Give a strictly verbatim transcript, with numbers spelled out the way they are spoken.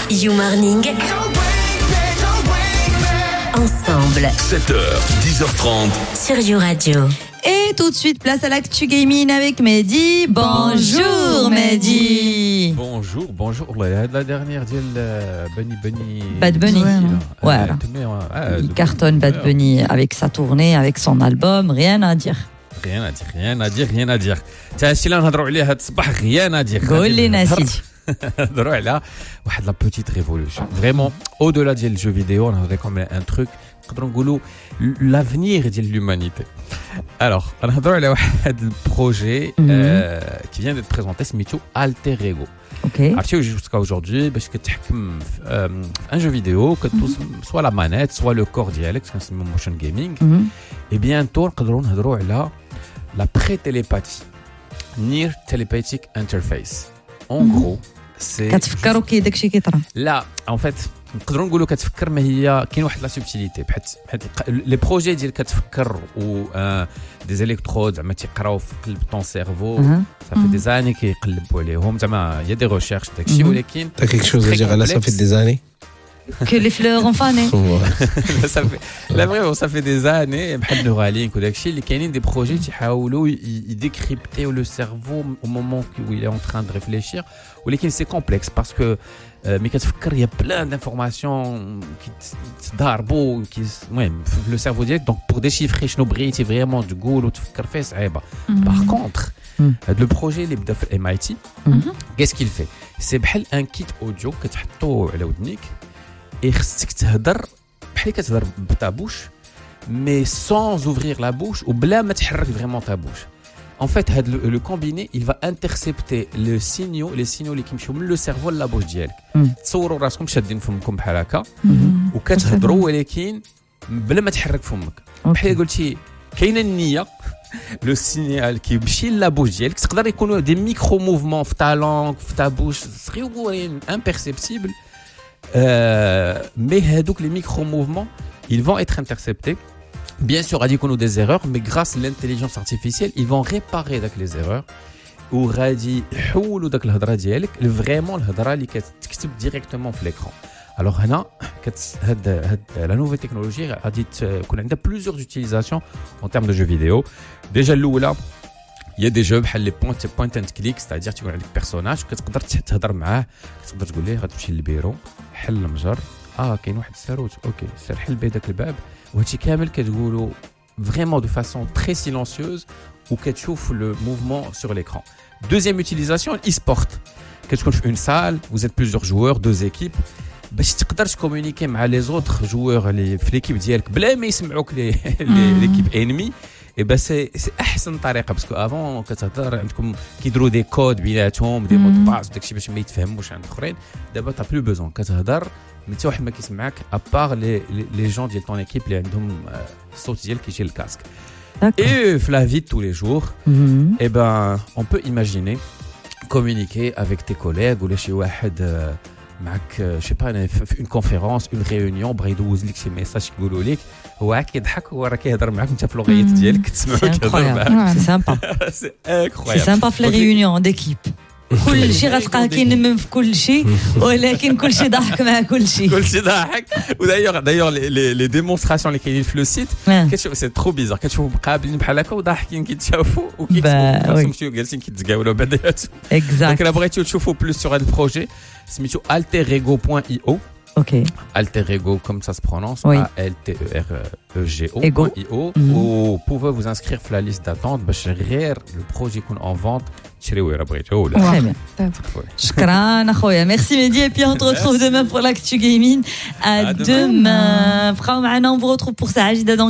You Morning. Ensemble. sept heures, dix heures trente. Sur You Radio. Et tout de suite, place à l'actu gaming avec Mehdi. Bonjour Mehdi. Bonjour, bonjour. La dernière ديال Bunny Bunny. Bad Bunny. Voilà. Ouais. Il cartonne Bad Bunny avec sa tournée, avec son album, rien à dire. Rien à dire, rien à dire, rien à dire. تا هادشي اللي نهضروا عليه هاد الصباح rien à dire. قول لنا سيدي. نهضروا على واحد لا بوتيت ريفولوشن. Vraiment au-delà ديال الجو فيديو نهضروا comme un truc نقدروا نقولوا l'avenir ديال l'humanité. Alors, نهضروا على واحد البروجي qui vient d'être présenté سميتو Alter Ego. OK. عرفتي jusqu'à aujourd'hui باش كتحكم في ان جو فيديو كتوصل سوا لا مانيت سوا لو كور ديالك كنسميو موشن جيمنج اي بيانتو نقدروا نهضروا على لا بري تيليباتي نير تيليباتيك انترفيس اون غرو سي كتفكروا كي داكشي كيطرا لا ان فيت نقدروا نقولوا كتفكر ما هي كاين واحد لا سوبتيليتي بحيت بحيت لي بروجي ديال كتفكر و دي زيليكترود زعما تيقراو في قلب طون سيرفو صافي دي زاني كيقلبوا عليهم زعما يا دي ريشيرش داكشي ولكن تا كيك شوز à dire là ça fait des années que les fleurs ont fané. ça fait la vraie ça fait des années بحال نورالينك وداكشي اللي كاينين دي بروجي تيحاولوا يديكريبتيو لو سيرفو au moment où il est en train de réfléchir ولكن c'est complexe parce que مي كتفكر يا بلان دانفورماسيون كيتضاربوا كي المهم في لو سيرفو ديالك دونك بور ديشيفري شنو بغيتي فريمون تقول وتفكر فيه صعيبه. باغ كونتر هاد لو بروجي اللي بدا في ام اي تي كيس كيل في سي بحال ان كيت اوديو كتحطوه على ودنيك اي خصك تهضر بحال كتهضر بطابوش مي سون اوفرير لا بوش وبلا ما تحرك فريمون طابوش. En fait, le, le combiné, il va intercepter le signaux, les signaux اللي كيمشيو من لو سيرفو لا بوش ديالك. تصوروا راسكم شادين فمكم بحال هكا وكتهضروا ولكن بلا ما تحرك فمك. بحال قلتي كاينه النيه لو سينيال كيمشي لا بوش ديالك تقدر يكونوا دي ميكرو موفمون في تا لونغ في تا بوش صغيورين امبيرسيبتيبل مي هادوك لي ميكرو موفمون ils vont être interceptés. Bien sûr, il y a des erreurs, mais grâce à l'intelligence artificielle, ils vont réparer les erreurs. Ou radi حولوا داك الهضره ديالك vraiment الهضره اللي كتكتب directement في l'écran. Alors هنا كت هاد هاد la nouvelle technologie غادي تكون عندها plusieurs utilisations en termes de jeux vidéo. Déjà الاولى il y a des jeux بحال les point point and click, c'est-à-dire تكون عندك personnage كتقدر تهضر معاه تقدر تقول ليه غتمشي للبيرو حل المجر اه كاين واحد الساروت اوكي سير حل بيه داك الباب وهادشي كامل كتقولوا vraiment de façon très silencieuse ou كتشوف le mouvement sur l'écran. Deuxième utilisation, e-sport. كتكون في une salle, vous êtes plusieurs joueurs, deux équipes باش تقدر تكومونيكي مع les autres joueurs اللي في l'équipe ديالك بلا ما يسمعوك لي l'équipe ennemie. Et ben c'est c'est احسن طريقه باسكو افون كتهضر عندكم كيديروا دي كود بيناتهم دي مود باس داكشي باش ما يتفهموش عند الاخرين. دابا تا بلو بوزون كتهضر مي حتى واحد ما كيسمعك ابار لي لي جون ديال طون ايكيب اللي عندهم الصوت ديالك كيجي للكاسك. Et في la vie de tous les jours et ben on peut imaginer communiquer avec tes collègues ولا شي واحد معك je sais pas une conférence une réunion بغا يدوز لك شي ميساج يقولوا لك هو كيضحك هو راه كيهضر معاك انت في لغيت ديالك كتسمعو كيهضر معاك. سي سامبا سي انكرويابل. سي سامبا في لي ريونيون ديكيب كل شيء غتلقاه كينمم في كل شيء ولكن كل شيء ضحك مع كل شيء كل شيء ضحك. ودايوغ دايوغ لي لي ديمونستراسيون اللي كاينين في لو سيت كتشوف سي ترو بيزار كتشوفوا مقابلين بحال هكا وضاحكين كيتشافوا وكيتسمعوا جالسين كيتزقاولوا بعضياتهم. دونك الا بغيتو تشوفوا بلوس سور هذا البروجي سميتو alterego point io. OK. Alter Ego, comme ça se prononce, oui. A L T E R E G O. Ego. Mm-hmm. Vous pouvez vous inscrire sur la liste d'attente. Le projet qu'on en vente. Très bien. Shukran, akhoya. Merci Mehdi. Et puis on te retrouve demain pour l'actu gaming. À, à demain. demain. On vous retrouve pour ça.